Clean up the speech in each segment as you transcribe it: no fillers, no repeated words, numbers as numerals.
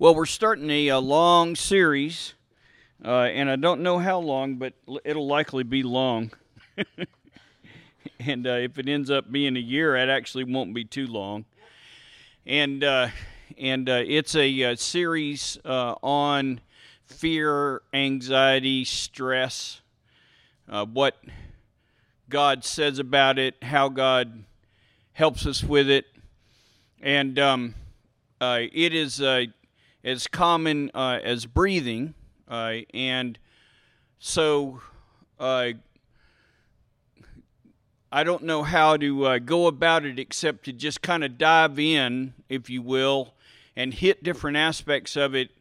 Well, we're starting a long series, and I don't know how long, but it'll likely be long. And if it ends up being a year, it actually won't be too long. And it's a series on fear, anxiety, stress, what God says about it, how God helps us with it, and it is as common as breathing, and so I don't know how to go about it except to just kind of dive in, if you will, and hit different aspects of it.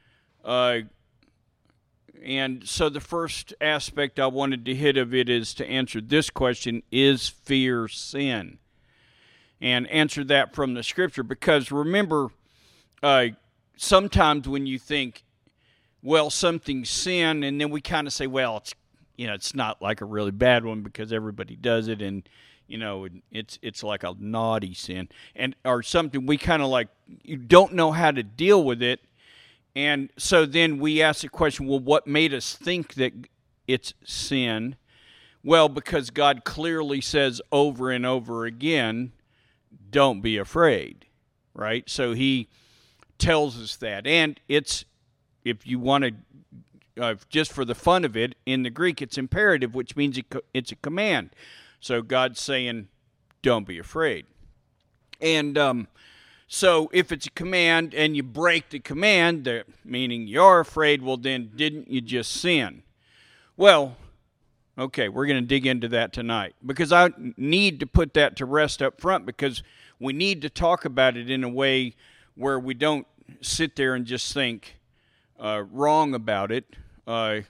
And so the first aspect I wanted to hit of it is to answer this question: is fear sin? And answer that from the Scripture, because remember, sometimes when you think, well, something's sin, and then we kind of say, well, it's not like a really bad one because everybody does it, and it's like a naughty sin, and or something. We kind of like, you don't know how to deal with it, and so then we ask the question, well, what made us think that it's sin? Well, because God clearly says over and over again, don't be afraid, right? So He tells us that, and it's, if you want to, just for the fun of it, in the Greek it's imperative, which means it's a command. So God's saying, don't be afraid. And so if it's a command and you break the command, meaning you're afraid, well then didn't you just sin? Well, okay, we're going to dig into that tonight, because I need to put that to rest up front, because we need to talk about it in a way where we don't sit there and just think wrong about it, and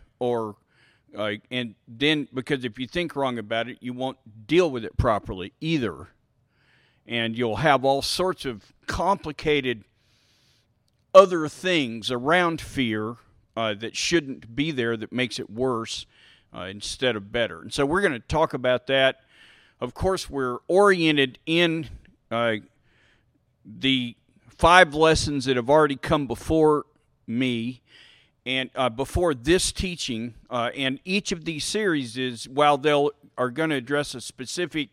then, because if you think wrong about it, you won't deal with it properly either, and you'll have all sorts of complicated other things around fear that shouldn't be there, that makes it worse instead of better. And so we're going to talk about that. Of course, we're oriented in the 5 lessons that have already come before me and before this teaching, and each of these series is, while are going to address a specific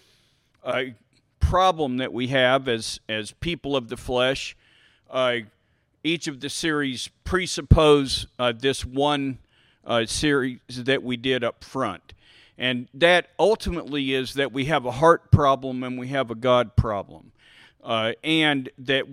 problem that we have as people of the flesh, each of the series presuppose this one series that we did up front. And that ultimately is that we have a heart problem and we have a God problem. And that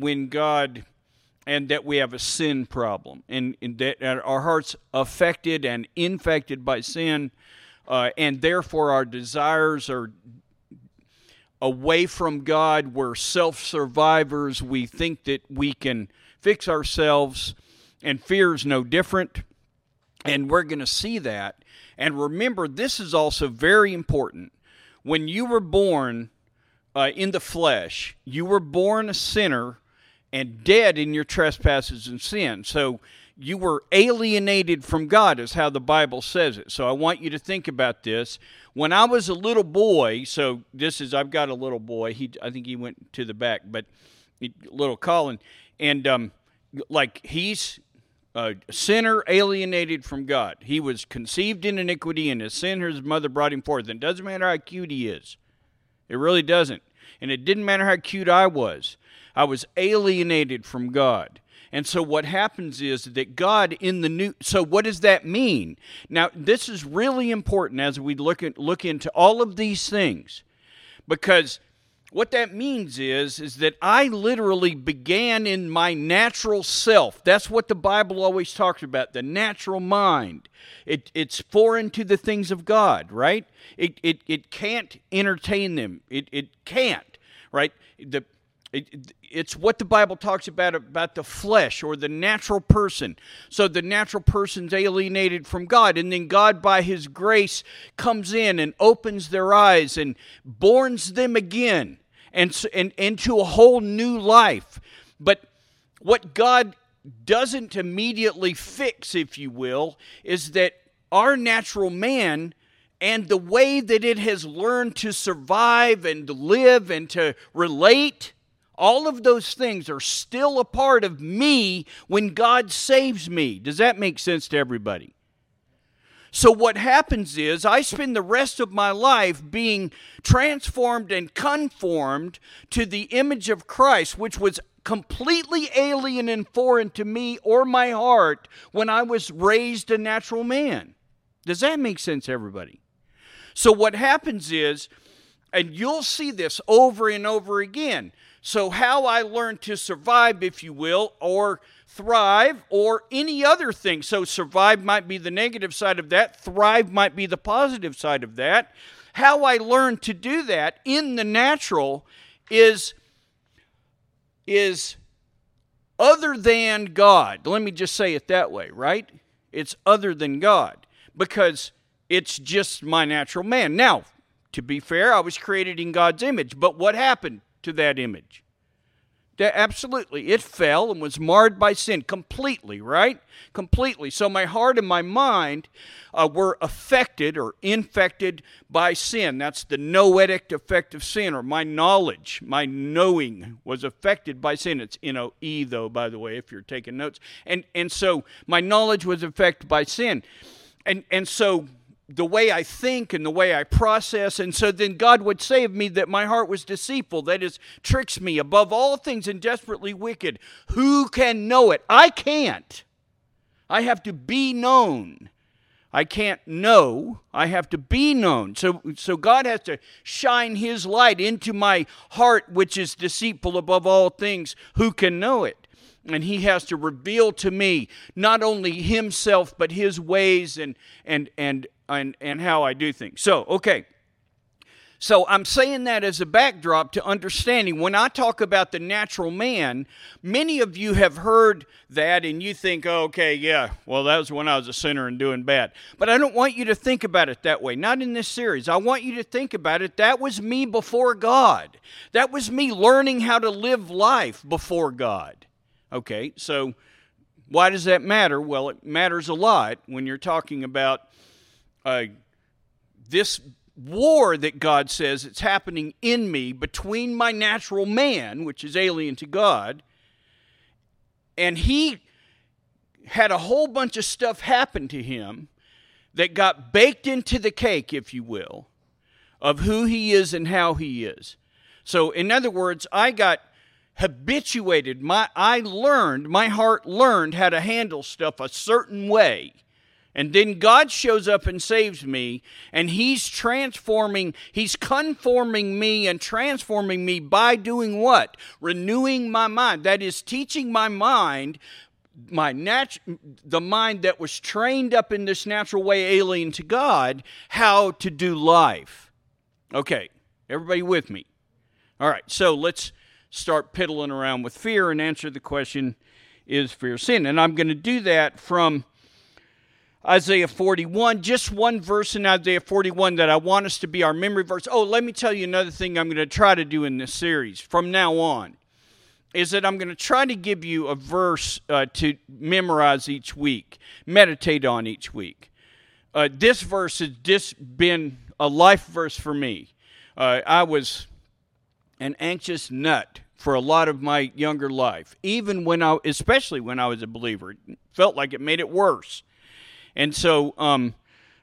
we have a sin problem, and that our hearts affected and infected by sin, and therefore our desires are away from God. We're self-survivors. We think that we can fix ourselves, and fear is no different, and we're going to see that. And remember, this is also very important. When you were born in the flesh, you were born a sinner and dead in your trespasses and sin. So you were alienated from God, is how the Bible says it. So I want you to think about this. When I was a little boy, so I've got a little boy. I think he went to the back, but little Colin, and he's a sinner alienated from God. He was conceived in iniquity, and his sin his mother brought him forth. And it doesn't matter how cute he is. It really doesn't. And it didn't matter how cute I was. I was alienated from God. And so what happens is that God so what does that mean? Now, this is really important as we look into all of these things, because what that means is that I literally began in my natural self. That's what the Bible always talks about, the natural mind. It's foreign to the things of God, right? It can't entertain them. It can't, right? It's what the Bible talks about the flesh, or the natural person. So the natural person's alienated from God, and then God, by His grace, comes in and opens their eyes and borns them again and into a whole new life. But what God doesn't immediately fix, if you will, is that our natural man and the way that it has learned to survive and to live and to relate, All of those things are still a part of me when God saves me. Does that make sense to everybody? So what happens is I spend the rest of my life being transformed and conformed to the image of Christ, which was completely alien and foreign to me or my heart when I was raised a natural man. Does that make sense, everybody? So what happens is, and you'll see this over and over again, so how I learned to survive, if you will, or thrive, or any other thing. So survive might be the negative side of that. Thrive might be the positive side of that. How I learned to do that in the natural is other than God. Let me just say it that way, right? It's other than God, because it's just my natural man. Now, to be fair, I was created in God's image, but what happened to that image? Absolutely, it fell and was marred by sin completely, right? Completely. So my heart and my mind were affected or infected by sin. That's the noetic effect of sin, or my knowledge, my knowing was affected by sin. It's N-O-E, though, by the way, if you're taking notes. And so my knowledge was affected by sin. And so the way I think and the way I process, and so then God would say of me that my heart was deceitful, that is, tricks me above all things and desperately wicked. Who can know it? I can't. I have to be known. I can't know. I have to be known. So God has to shine His light into my heart, which is deceitful above all things. Who can know it? And He has to reveal to me not only Himself, but His ways and how I do things. So, okay. So I'm saying that as a backdrop to understanding. When I talk about the natural man, many of you have heard that and you think, oh, okay, yeah, well, that was when I was a sinner and doing bad. But I don't want you to think about it that way. Not in this series. I want you to think about it. That was me before God. That was me learning how to live life before God. Okay, so why does that matter? Well, it matters a lot when you're talking about this war that God says it's happening in me between my natural man, which is alien to God, and he had a whole bunch of stuff happen to him that got baked into the cake, if you will, of who he is and how he is. So, in other words, I got habituated. My heart learned how to handle stuff a certain way. And then God shows up and saves me, and He's conforming me and transforming me by doing what? Renewing my mind. That is, teaching my mind, the mind that was trained up in this natural way, alien to God, how to do life. Okay, everybody with me? All right, so let's start piddling around with fear and answer the question, is fear sin? And I'm going to do that from Isaiah 41, just one verse in Isaiah 41 that I want us to be our memory verse. Oh, let me tell you another thing I'm going to try to do in this series from now on, is that I'm going to try to give you a verse to memorize each week, meditate on each week. This verse has just been a life verse for me. I was an anxious nut for a lot of my younger life, especially when I was a believer. It felt like it made it worse. And so I'm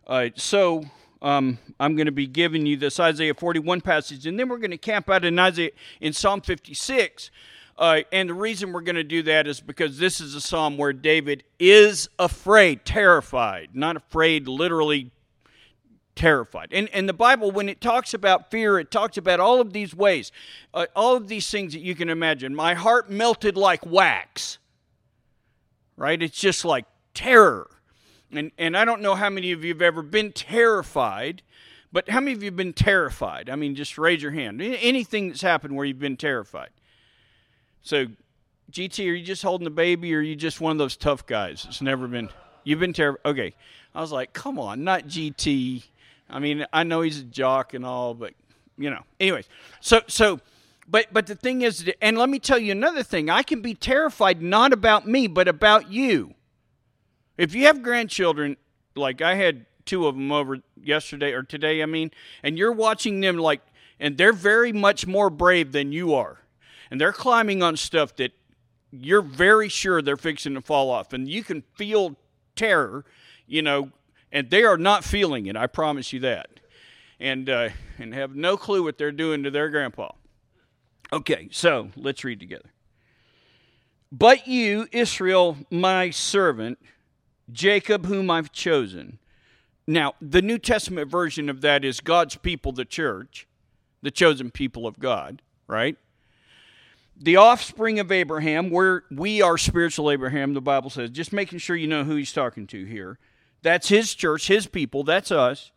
going to be giving you this Isaiah 41 passage, and then we're going to camp out in Psalm 56. And the reason we're going to do that is because this is a psalm where David is afraid, terrified, not afraid, literally terrified. And the Bible, when it talks about fear, it talks about all of these ways, all of these things that you can imagine. My heart melted like wax, right? It's just like terror. And I don't know how many of you have ever been terrified, but how many of you have been terrified? I mean, just raise your hand. Anything that's happened where you've been terrified. So, GT, are you just holding the baby, or are you just one of those tough guys that's never been... You've been terrified? Okay. I was like, come on, not GT. I mean, I know he's a jock and all, but, Anyways, but the thing is, and let me tell you another thing. I can be terrified not about me, but about you. If you have grandchildren, like I had 2 of them over yesterday or today, and you're watching them and they're very much more brave than you are. And they're climbing on stuff that you're very sure they're fixing to fall off. And you can feel terror, and they are not feeling it, I promise you that. And have no clue what they're doing to their grandpa. Okay, so let's read together. But you, Israel, my servant, Jacob, whom I've chosen. Now, the New Testament version of that is God's people, the church, the chosen people of God, right? The offspring of Abraham, we are spiritual Abraham, the Bible says. Just making sure you know who he's talking to here. That's his church, his people, that's us.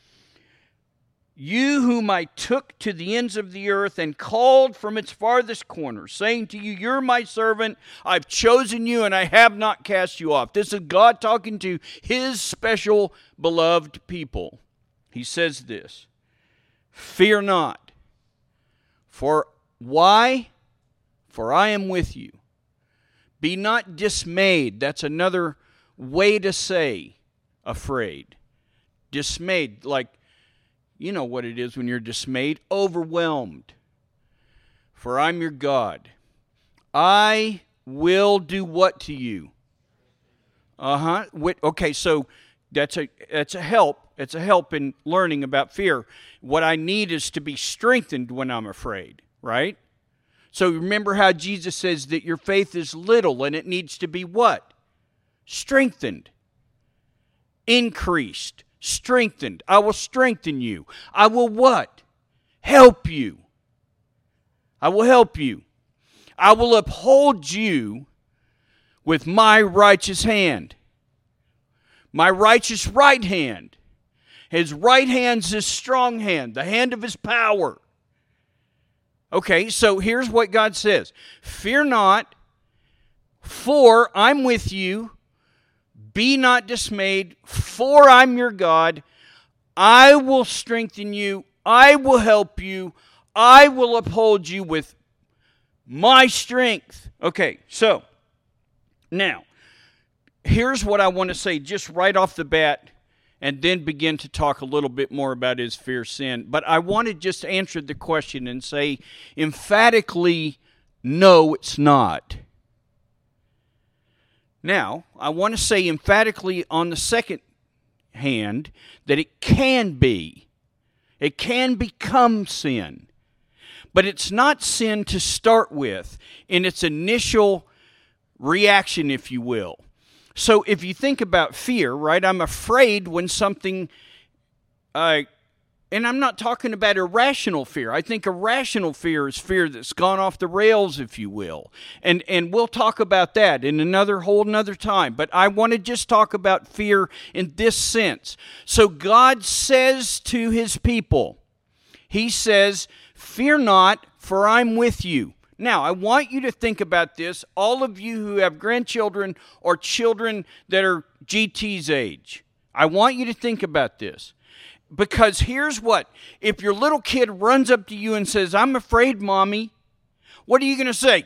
You whom I took to the ends of the earth and called from its farthest corners, saying to you, you're my servant, I've chosen you, and I have not cast you off. This is God talking to his special beloved people. He says this, fear not. For why? For I am with you. Be not dismayed. That's another way to say afraid. Dismayed, like, you know what it is when you're dismayed, overwhelmed. For I'm your God. I will do what to you? Okay, so that's a help. It's a help in learning about fear. What I need is to be strengthened when I'm afraid, right? So remember how Jesus says that your faith is little and it needs to be what? Strengthened. Increased. Strengthened. I will strengthen you. I will what? Help you. I will help you. I will uphold you with my righteous hand. My righteous right hand. His right hand's his strong hand, the hand of his power. Okay, so here's what God says. Fear not, for I'm with you. Be not dismayed, for I'm your God. I will strengthen you. I will help you. I will uphold you with my strength. Okay, so now, here's what I want to say just right off the bat, and then begin to talk a little bit more about his fear sin. But I want to just answer the question and say emphatically, no, it's not. Now, I want to say emphatically on the second hand that it can be. It can become sin. But it's not sin to start with in its initial reaction, if you will. So if you think about fear, right, I'm afraid when something, and I'm not talking about irrational fear. I think irrational fear is fear that's gone off the rails, if you will. And we'll talk about that in another time. But I want to just talk about fear in this sense. So God says to his people, he says, fear not, for I'm with you. Now, I want you to think about this, all of you who have grandchildren or children that are GT's age. I want you to think about this. Because here's what, if your little kid runs up to you and says, I'm afraid, Mommy, what are you going to say?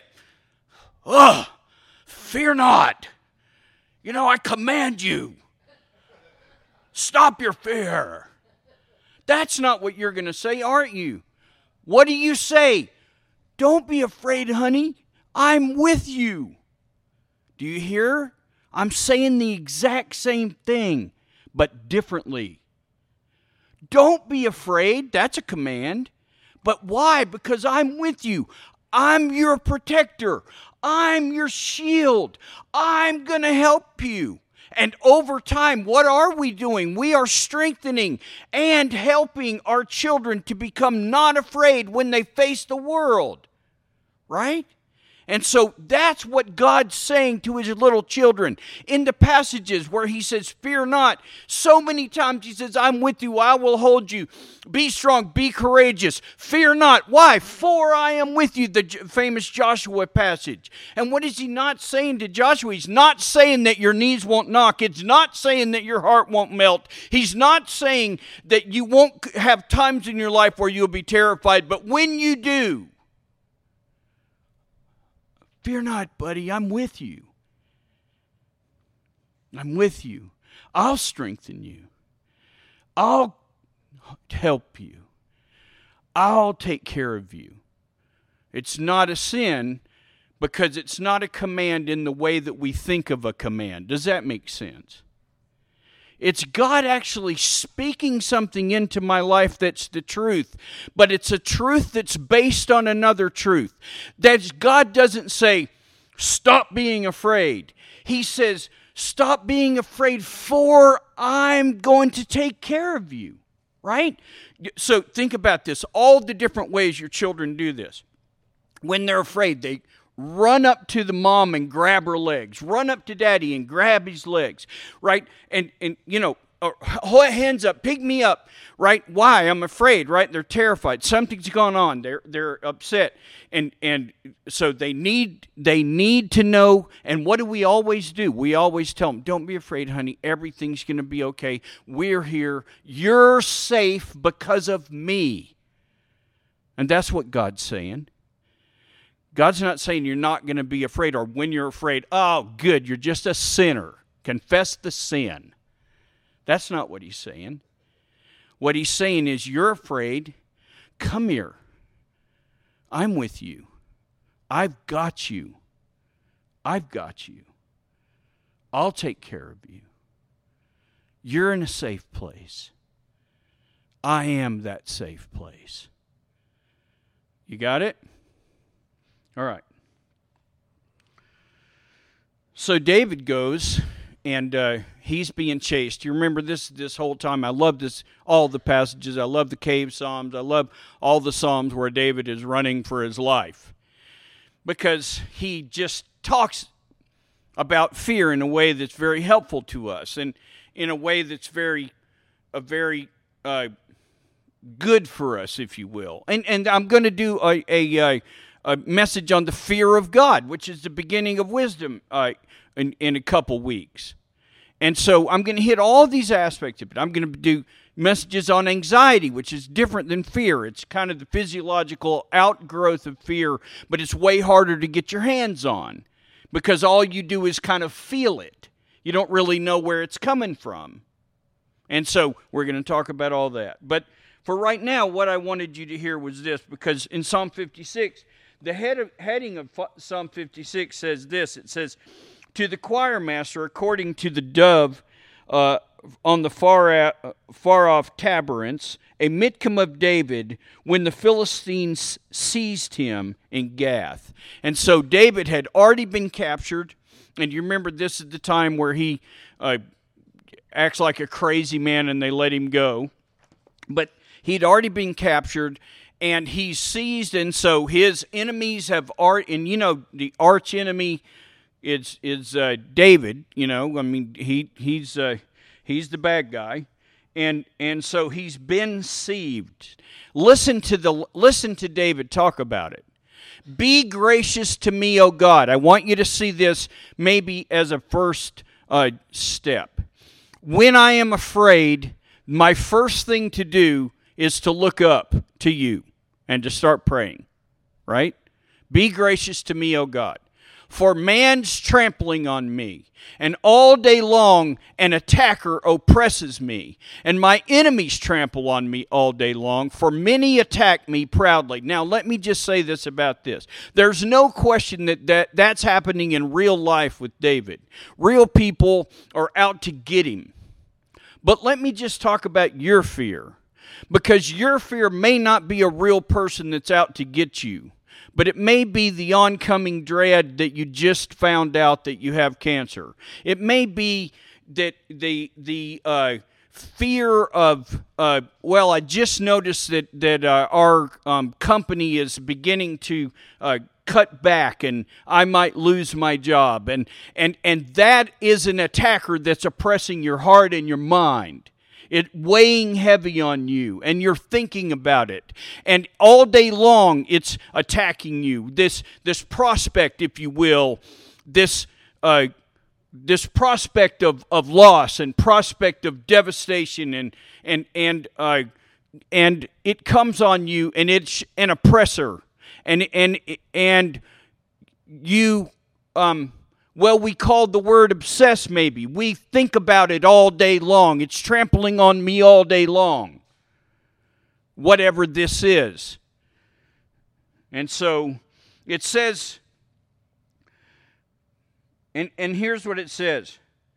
Fear not. I command you. Stop your fear. That's not what you're going to say, aren't you? What do you say? Don't be afraid, honey. I'm with you. Do you hear? I'm saying the exact same thing, but differently. Don't be afraid. That's a command. But why? Because I'm with you. I'm your protector. I'm your shield. I'm going to help you. And over time, what are we doing? We are strengthening and helping our children to become not afraid when they face the world. Right? And so that's what God's saying to his little children. In the passages where he says, fear not, so many times he says, I'm with you, I will hold you. Be strong, be courageous. Fear not. Why? For I am with you, the famous Joshua passage. And what is he not saying to Joshua? He's not saying that your knees won't knock. It's not saying that your heart won't melt. He's not saying that you won't have times in your life where you'll be terrified. But when you do, fear not, buddy, I'm with you. I'm with you. I'll strengthen you. I'll help you. I'll take care of you. It's not a sin because it's not a command in the way that we think of a command. Does that make sense? It's God actually speaking something into my life that's the truth, but it's a truth that's based on another truth. That God doesn't say, stop being afraid. He says, stop being afraid, for I'm going to take care of you, right? So think about this, all the different ways your children do this. When they're afraid, they run up to the mom and grab her legs. Run up to daddy and grab his legs, right? And hands up, pick me up, right? Why? I'm afraid, right? They're terrified. Something's gone on. They're upset. And so they need to know. And what do we always do? We always tell them, don't be afraid, honey. Everything's going to be okay. We're here. You're safe because of me. And that's what God's saying. God's not saying you're not going to be afraid, or when you're afraid, oh, good, you're just a sinner. Confess the sin. That's not what he's saying. What he's saying is, you're afraid, come here. I'm with you. I've got you. I've got you. I'll take care of you. You're in a safe place. I am that safe place. You got it? All right. So David goes, and he's being chased. You remember this whole time. I love this, all the passages. I love the cave psalms. I love all the psalms where David is running for his life, because he just talks about fear in a way that's very helpful to us, and in a way that's very good for us, if you will. And I'm going to do a message on the fear of God, which is the beginning of wisdom, in a couple weeks. And so I'm going to hit all these aspects of it. I'm going to do messages on anxiety, which is different than fear. It's kind of the physiological outgrowth of fear, but it's way harder to get your hands on, because all you do is kind of feel it. You don't really know where it's coming from. And so we're going to talk about all that. But for right now, what I wanted you to hear was this, because in Psalm 56, the heading of Psalm 56 says this. It says, to the choir master, according to the dove on the far-off tabernacle, a Michtam of David, when the Philistines seized him in Gath. And so David had already been captured. And you remember, this is the time where he acts like a crazy man and they let him go. But he'd already been captured, and he's seized, and so his enemies have and the arch enemy is David. I mean, he's the bad guy, and so he's been seized. Listen to David talk about it. Be gracious to me, O God. I want you to see this maybe as a first step. When I am afraid, my first thing to do is to look up to you and to start praying, right? Be gracious to me, O God. For man's trampling on me, and all day long an attacker oppresses me, and my enemies trample on me all day long, for many attack me proudly. Now, let me just say this about this. There's no question that's happening in real life with David. Real people are out to get him. But let me just talk about your fear, because your fear may not be a real person that's out to get you. But it may be the oncoming dread that you just found out that you have cancer. It may be that the fear of, I just noticed that our company is beginning to cut back and I might lose my job. And that is an attacker that's oppressing your heart and your mind. It weighing heavy on you, and you're thinking about it. And all day long, it's attacking you. This prospect, if you will, this prospect of loss and prospect of devastation, and it comes on you, and it's an oppressor, and you. We called the word obsess maybe. We think about it all day long. It's trampling on me all day long. Whatever this is. And so It says, and here's what it says.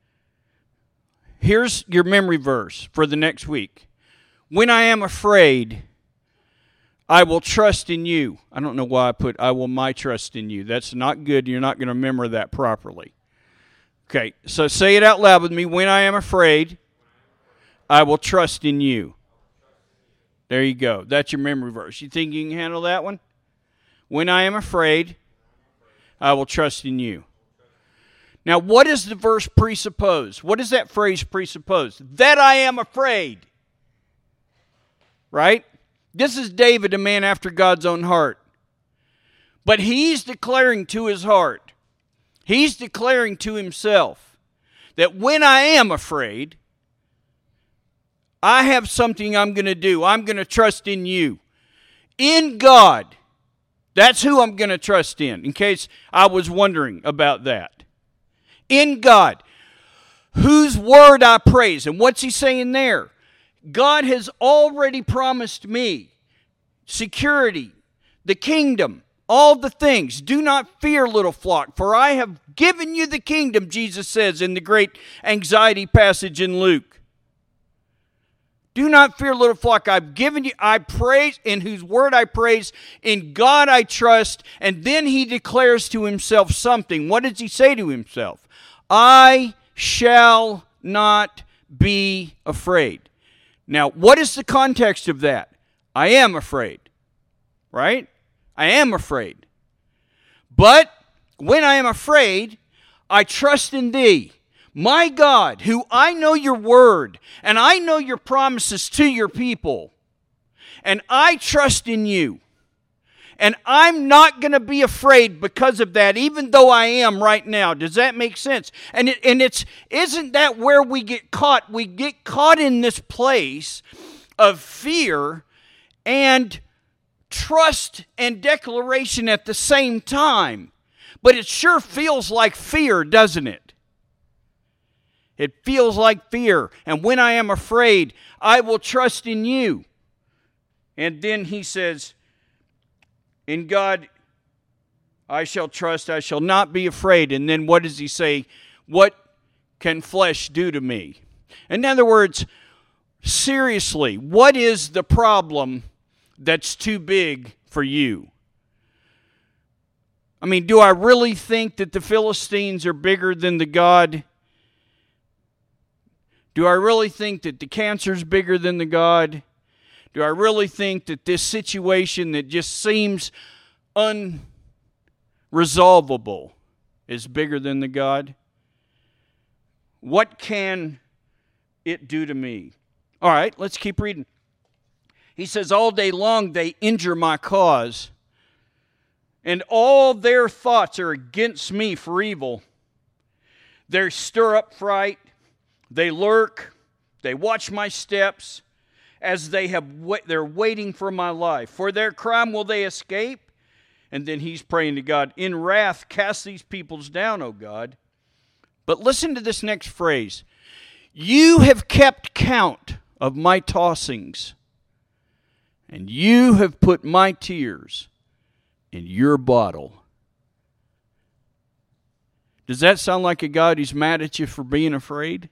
Here's your memory verse for the next week. When I am afraid, I will trust in you. I don't know why I put, I will my trust in you. That's not good. You're not going to remember that properly. Okay, so say it out loud with me. When I am afraid, I will trust in you. There you go. That's your memory verse. You think you can handle that one? When I am afraid, I will trust in you. Now, what does the verse presuppose? What does that phrase presuppose? That I am afraid. Right? This is David, a man after God's own heart. But he's declaring to his heart, he's declaring to himself, that when I am afraid, I have something I'm going to do. I'm going to trust in you. In God. That's who I'm going to trust in case I was wondering about that. In God, whose word I praise. And what's he saying there? God has already promised me security, the kingdom, all the things. Do not fear, little flock, for I have given you the kingdom, Jesus says in the great anxiety passage in Luke. Do not fear, little flock. I've given you, I praise, in whose word I praise, in God I trust. And then he declares to himself something. What does he say to himself? I shall not be afraid. Now, what is the context of that? I am afraid. Right? I am afraid. But when I am afraid, I trust in thee. My God, who I know your word, and I know your promises to your people, and I trust in you, and I'm not going to be afraid because of that, even though I am right now. Does that make sense? Isn't that where we get caught? We get caught in this place of fear and trust and declaration at the same time. But it sure feels like fear, doesn't it? It feels like fear. And when I am afraid, I will trust in you. And then he says, in God I shall trust, I shall not be afraid. And then what does he say? What can flesh do to me? In other words, seriously, what is the problem that's too big for you? I mean, do I really think that the Philistines are bigger than the God? Do I really think that the cancer's bigger than the God? Do I really think that this situation that just seems unresolvable is bigger than the God? What can it do to me? All right, let's keep reading. He says, all day long they injure my cause, and all their thoughts are against me for evil. They stir up fright. They lurk, they watch my steps, as they're waiting for my life. For their crime will they escape? And then he's praying to God, in wrath cast these peoples down, O God. But listen to this next phrase. You have kept count of my tossings, and you have put my tears in your bottle. Does that sound like a God who's mad at you for being afraid?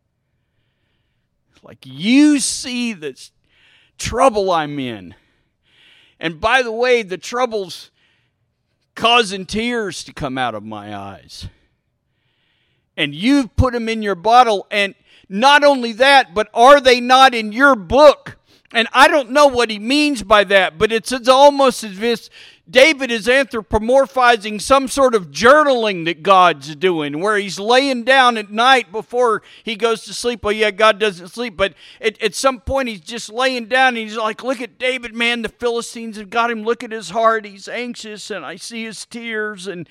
Like, you see the trouble I'm in. And by the way, the trouble's causing tears to come out of my eyes. And you've put them in your bottle. And not only that, but are they not in your book? And I don't know what he means by that, but it's almost as if David is anthropomorphizing some sort of journaling that God's doing, where he's laying down at night before he goes to sleep. Well, yeah, God doesn't sleep, but at some point he's just laying down and he's like, look at David, man, the Philistines have got him. Look at his heart. He's anxious and I see his tears and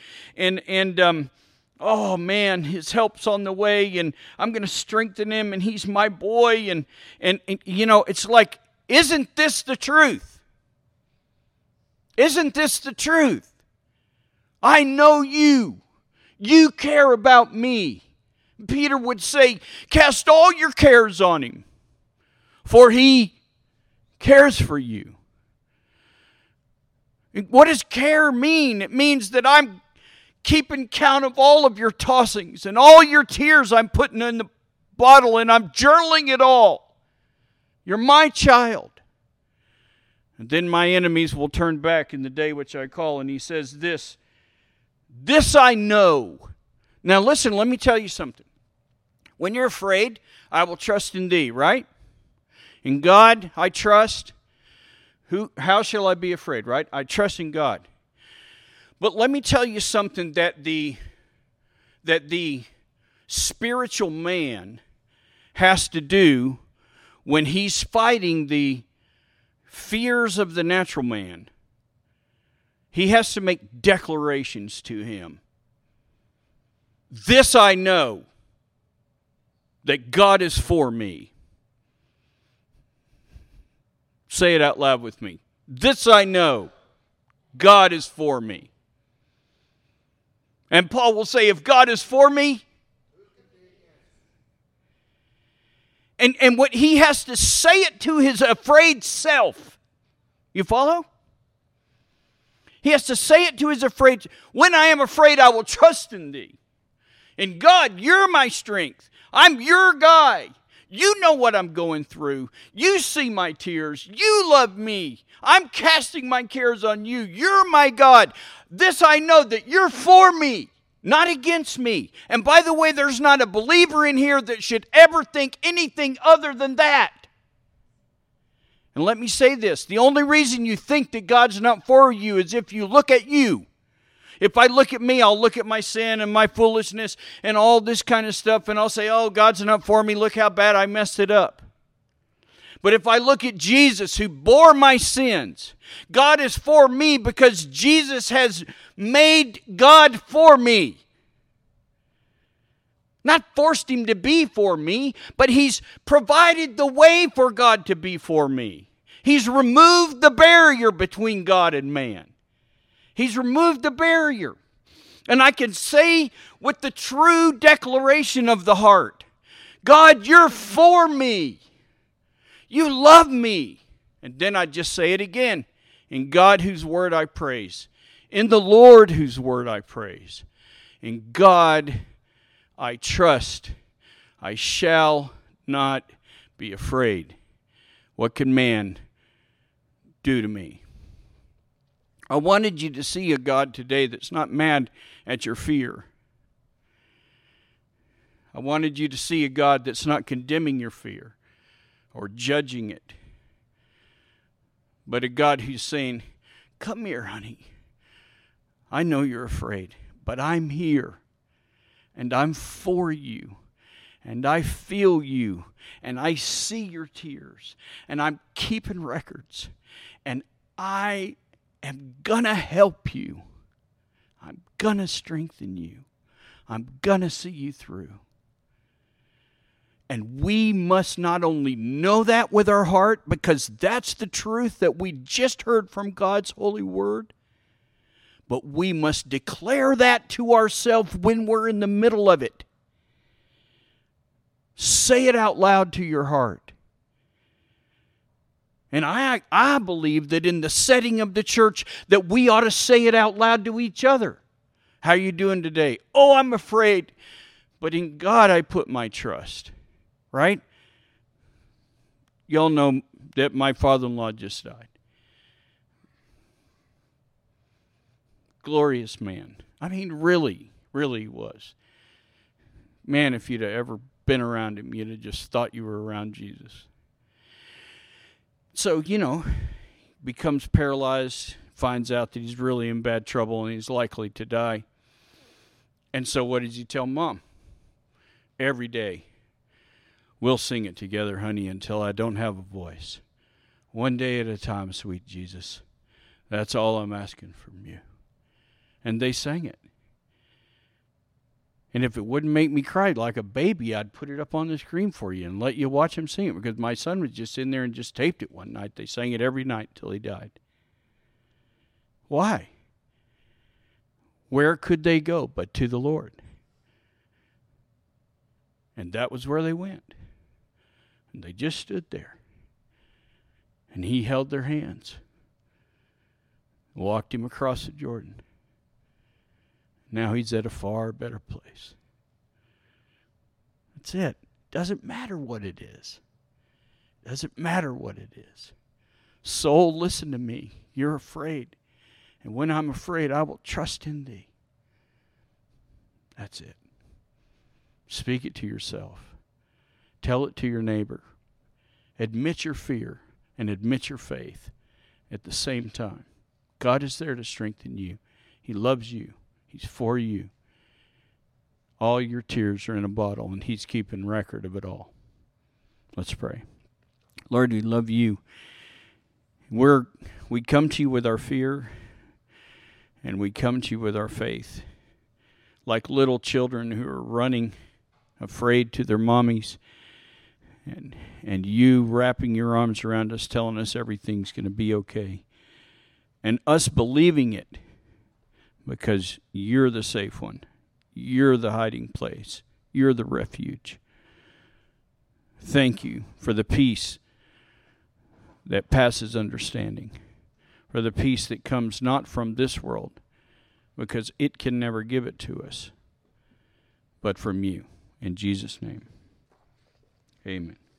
oh man, his help's on the way and I'm going to strengthen him and he's my boy. And you know, it's like, isn't this the truth? Isn't this the truth? I know you. You care about me. Peter would say, cast all your cares on him, for he cares for you. What does care mean? It means that I'm keeping count of all of your tossings and all your tears I'm putting in the bottle, and I'm journaling it all. You're my child. And then my enemies will turn back in the day which I call. And he says this I know. Now listen, let me tell you something. When you're afraid, I will trust in thee, right? In God I trust. How shall I be afraid, right? I trust in God. But let me tell you something that the spiritual man has to do when he's fighting the fears of the natural man. He has to make declarations to him. This I know, that God is for me. Say it out loud with me. This I know, God is for me. And Paul will say, if God is for me, and what he has to say it to his afraid self. You follow? He has to say it to his afraid. When I am afraid, I will trust in thee. And God, you're my strength. I'm your guy. You know what I'm going through. You see my tears. You love me. I'm casting my cares on you. You're my God. This I know, that you're for me, not against me. And by the way, there's not a believer in here that should ever think anything other than that. And let me say this. The only reason you think that God's not for you is if you look at you. If I look at me, I'll look at my sin and my foolishness and all this kind of stuff, and I'll say, oh, God's not for me. Look how bad I messed it up. But if I look at Jesus, who bore my sins, God is for me because Jesus has made God for me. Not forced him to be for me, but he's provided the way for God to be for me. He's removed the barrier between God and man. He's removed the barrier. And I can say with the true declaration of the heart, God, you're for me. You love me. And then I just say it again. In God whose word I praise. In the Lord whose word I praise. In God I trust. I shall not be afraid. What can man do to me? I wanted you to see a God today that's not mad at your fear. I wanted you to see a God that's not condemning your fear or judging it, but a God who's saying, come here, honey. I know you're afraid, but I'm here, and I'm for you, and I feel you, and I see your tears, and I'm keeping records, and I am going to help you. I'm going to strengthen you. I'm going to see you through. And we must not only know that with our heart, because that's the truth that we just heard from God's holy word, but we must declare that to ourselves when we're in the middle of it. Say it out loud to your heart. And I believe that in the setting of the church that we ought to say it out loud to each other. How are you doing today? Oh, I'm afraid. But in God I put my trust. Right? Y'all know that my father-in-law just died. Glorious man. I mean, really was. Man, if you'd have ever been around him, you'd have just thought you were around Jesus. So, becomes paralyzed, finds out that he's really in bad trouble and he's likely to die. And so what does he tell Mom? Every day, we'll sing it together, honey, until I don't have a voice. One day at a time, sweet Jesus. That's all I'm asking from you. And they sang it. And if it wouldn't make me cry like a baby, I'd put it up on the screen for you and let you watch him sing it. Because my son was just in there and just taped it one night. They sang it every night till he died. Why? Where could they go but to the Lord? And that was where they went. And they just stood there. And he held their hands. Walked him across the Jordan. Now he's at a far better place. That's it. Doesn't matter what it is. Doesn't matter what it is. Soul, listen to me. You're afraid. And when I'm afraid, I will trust in thee. That's it. Speak it to yourself. Tell it to your neighbor. Admit your fear and admit your faith at the same time. God is there to strengthen you. He loves you. He's for you. All your tears are in a bottle, and He's keeping record of it all. Let's pray. Lord, we love you. We come to you with our fear, and we come to you with our faith. Like little children who are running, afraid to their mommies, and you wrapping your arms around us, telling us everything's going to be okay. And us believing it, because you're the safe one. You're the hiding place. You're the refuge. Thank you for the peace that passes understanding, for the peace that comes not from this world, because it can never give it to us, but from you. In Jesus' name, amen.